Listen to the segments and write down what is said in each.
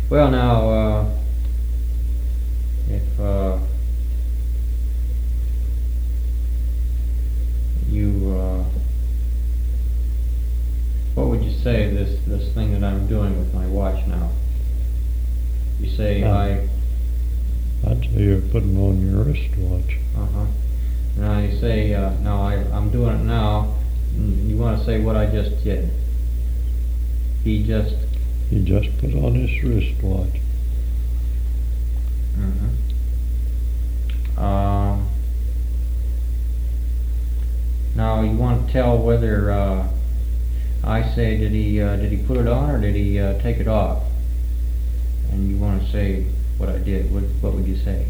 Well, now, if you, what would you say this thing that I'm doing with my watch now? You say I'd say you're putting on your wristwatch. Now you say, no, I'm doing it now. You want to say what I just did? He just put on his wristwatch. Now you want to tell whether I say did he put it on or did he take it off? And you want to say what I did. What would you say?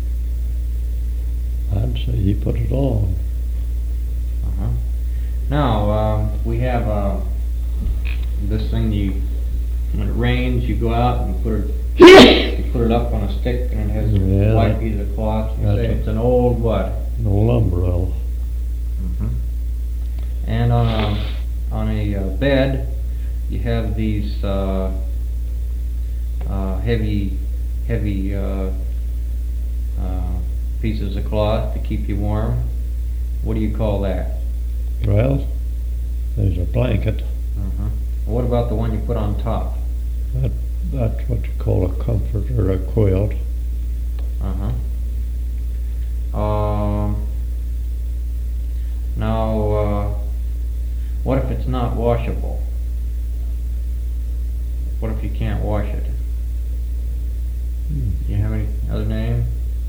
I'd say he put it on. Now we have this thing. When it rains, you go out and you put it up on a stick, and it has a white piece of cloth. You say it's an old what? An old umbrella. And on a bed, you have these heavy pieces of cloth to keep you warm. What do you call that? Well, there's a blanket. What about the one you put on top? That's what you call a comfort or a quilt. Now, what if it's not washable? What if you can't wash it? Do you have any other name?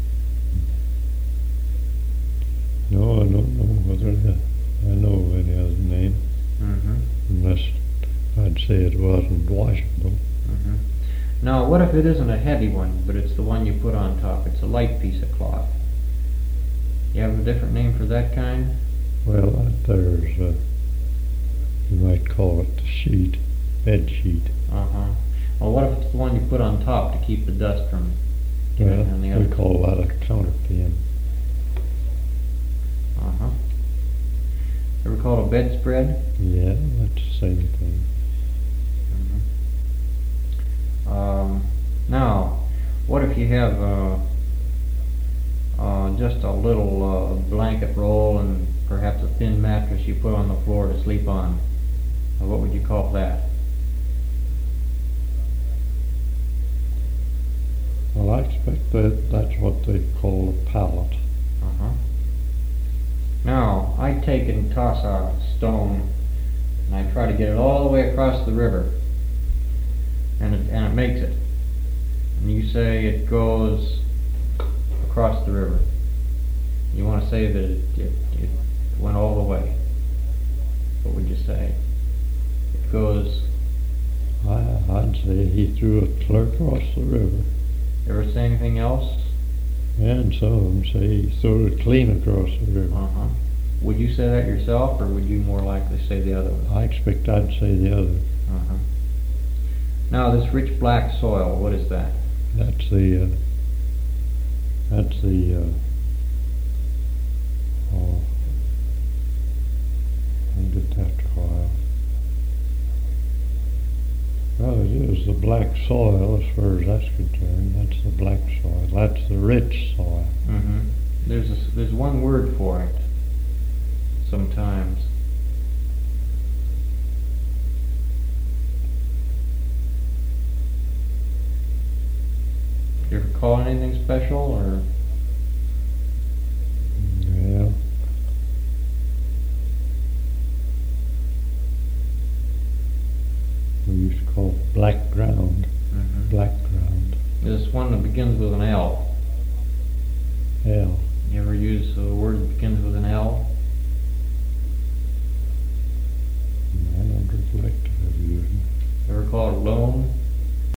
No, I don't know whether I know any other name. Unless I'd say it wasn't washable. Now, what if it isn't a heavy one, but it's the one you put on top? It's a light piece of cloth. You have a different name for that kind? Well, there's you might call it the sheet, bed sheet. Well, what if it's the one you put on top to keep the dust from getting on the other? We call that a counterpin. Ever called a bedspread? Yeah, that's the same thing. Now, what if you have just a little blanket roll and perhaps a thin mattress you put on the floor to sleep on? What would you call that? Well, I expect that's what they call a pallet. Now, I take and toss a stone, and I try to get it all the way across the river, and it makes it. And you say it goes across the river. You want to say that it went all the way. What would you say? It goes... I'd say he threw it clear across the river. Ever say anything else? And some of them say he threw it clean across the river. Would you say that yourself, or would you more likely say the other one? I expect I'd say the other. Now, this rich black soil, what is that? That's the I'll get that trial. Well, it is the black soil as far as that's concerned. That's the black soil. That's the rich soil. There's one word for it sometimes. You ever call it anything special, or?